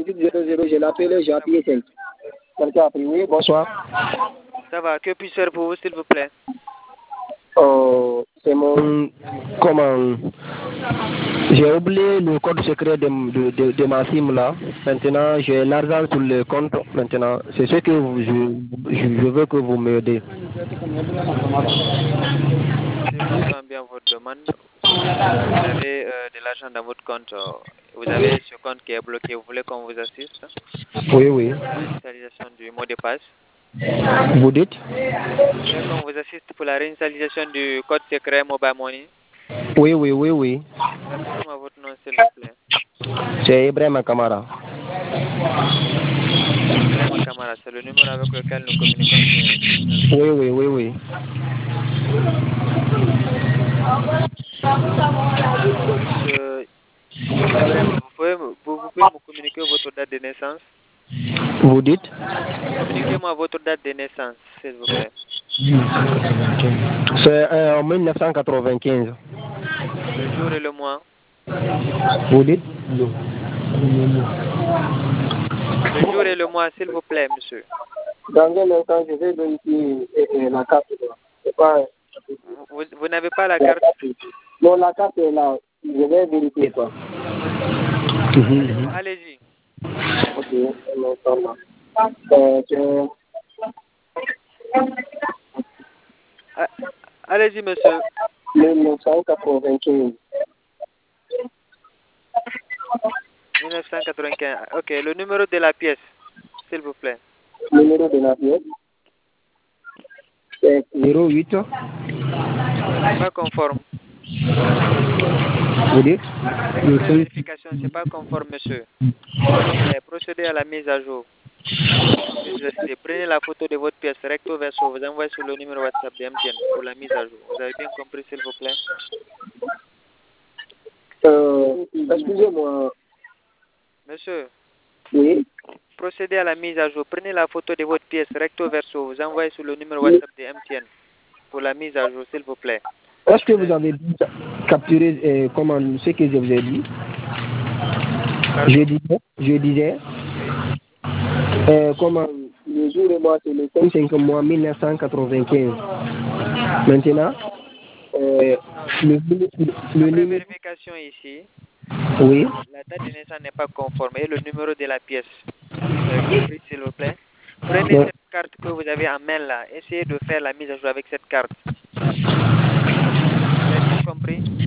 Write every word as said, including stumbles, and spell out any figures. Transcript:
quatre-vingt-huit zéro zéro, j'ai l'appelé, j'ai appuyé cinq. Quelqu'un a pris, oui, bonsoir. Ça va, que puis-je faire pour vous, s'il vous plaît? Oh, c'est mon... Comment... J'ai oublié le code secret de, de, de, de ma SIM là. Maintenant, j'ai l'argent sur le compte. Maintenant, c'est ce que vous, je, je veux que vous m'aidez. Si je comprends bien votre demande, vous avez euh, de l'argent dans votre compte. euh, Vous avez ce compte qui est bloqué. Vous voulez qu'on vous assiste? Oui, oui. Pour la réinitialisation du mot de passe. Vous dites? Vous voulez qu'on vous assiste pour la réinitialisation du code secret Mobile Money? Oui, oui, oui, oui. Rappelez-moi votre nom, s'il vous plaît. C'est Ibrahim Kamara. Ibrahim Kamara, c'est le numéro avec lequel nous communiquons sur... Oui, oui, oui, oui. Monsieur Ibrahim, vous pouvez, vous, vous pouvez me communiquer votre date de naissance? Vous dites? Communiquez-moi votre date de naissance, s'il vous plaît. C'est euh, en mille neuf cent quatre-vingt-quinze. Le jour et le mois? Vous dites? Le jour et le mois, s'il vous plaît, monsieur. Dans un instant, je vais vérifier euh, la carte. C'est pas... Vous, vous n'avez pas la carte? Non, la carte est là. Je vais vérifier quoi. Allez- Allez-y. Ok, un instant là. Euh, je- Ah, Allez-y, monsieur. mille neuf cent quatre-vingt-quinze. mille neuf cent quatre-vingt-quinze. Ok, le numéro de la pièce, s'il vous plaît. Numéro de la pièce. C'est zéro huit. C'est pas conforme. Vous dites? Avec la vérification, c'est pas conforme, monsieur. Eh, procédez à la mise à jour. Prenez la photo de votre pièce recto verso, vous envoyez sur le numéro WhatsApp de M T N pour la mise à jour. Vous avez bien compris, s'il vous plaît? Euh, excusez-moi. Monsieur, Oui. procédez à la mise à jour. Prenez la photo de votre pièce recto verso, vous envoyez sur le numéro WhatsApp de M T N pour la mise à jour, s'il vous plaît. Est-ce que vous avez capturé euh, comment ce que je vous ai dit? Pardon? Je disais, je disais euh, comment le jour et mois c'est le cinq mois mille neuf cent quatre-vingt-quinze. Maintenant, euh, le, le, le Après numéro... vérification ici, Oui. la date de naissance n'est pas conforme et le numéro de la pièce. Vous avez compris, s'il vous plaît? Prenez Ouais. cette carte que vous avez en main là. Essayez de faire la mise à jour avec cette carte. Vous avez bien compris?